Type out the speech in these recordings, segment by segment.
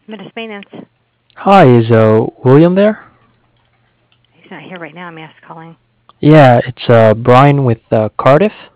Minutes maintenance. Hi, is William there? He's not here right now. I'm asked calling. Yeah, it's Brian with Cardiff.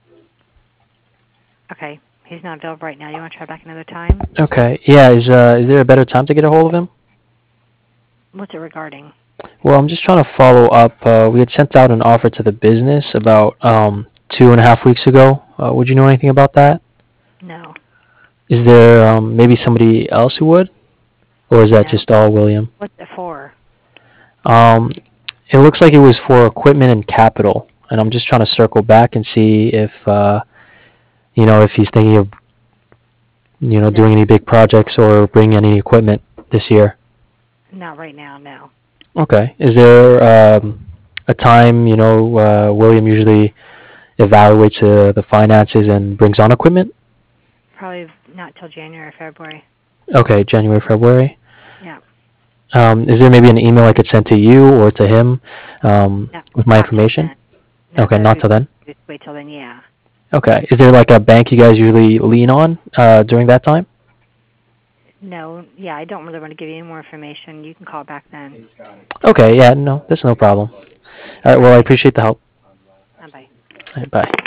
Okay. He's not available right now. You want to try back another time? Okay. Yeah, is there a better time to get a hold of him? What's it regarding? Well, I'm just trying to follow up. We had sent out an offer to the business about 2.5 weeks ago. Would you know anything about that? No. Is there maybe somebody else who would, or is that No. just all William? What's it for? Um, it looks like it was for equipment and capital, and I'm just trying to circle back and see if if he's thinking of doing No. any big projects or bringing any equipment this year. Not right now. No. Okay. Is there a time William usually evaluates the finances and brings on equipment? Probably not till January or February. Okay, January, February. Yeah. Is there maybe an email I could send to you or to him No. with my Not till information? then. No, Okay, better not till then. just wait till then. Yeah. Okay. Is there like a bank you guys usually lean on during that time? No. Yeah. I don't really want to give you any more information. You can call back then. Okay, yeah, no, that's no problem. All right, All well, I right. appreciate the help. Bye. All right, bye.